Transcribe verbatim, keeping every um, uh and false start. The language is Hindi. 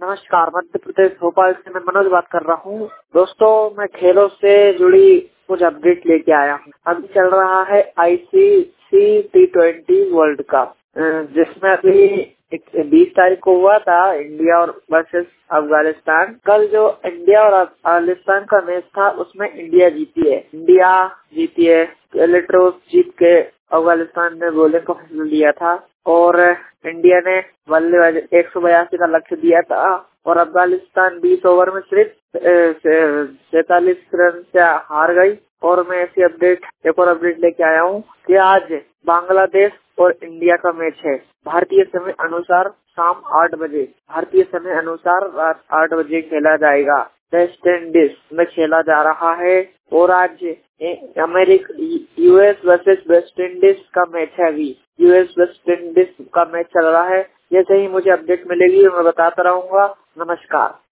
नमस्कार, मध्य प्रदेश भोपाल से मैं मनोज बात कर रहा हूँ। दोस्तों, मैं खेलों से जुड़ी कुछ अपडेट लेके आया हूँ। अभी चल रहा है ICC T twenty World Cup, जिसमें अभी बीस तारीख को हुआ था इंडिया और वर्सेस अफगानिस्तान। कल जो इंडिया और अफगानिस्तान का मैच था उसमें इंडिया जीती है इंडिया जीती है इलेक्ट्रोस जीत के अफगानिस्तान ने बॉलिंग का फैसला लिया था और इंडिया ने बल्लेबाजी एक सौ बयासी का लक्ष्य दिया था और अफगानिस्तान बीस ओवर में सिर्फ सैतालीस रन से हार गई। और मैं ऐसी अपडेट एक और अपडेट लेके आया हूँ कि आज बांग्लादेश और इंडिया का मैच है। भारतीय समय अनुसार शाम आठ बजे भारतीय समय अनुसार रात आठ बजे खेला जाएगा। वेस्ट इंडीज में खेला जा रहा है और आज America US versus West Indies का मैच है। अभी यूएस वेस्ट इंडीज का मैच चल रहा है। जैसे ही मुझे अपडेट मिलेगी मैं बताता रहूंगा। नमस्कार।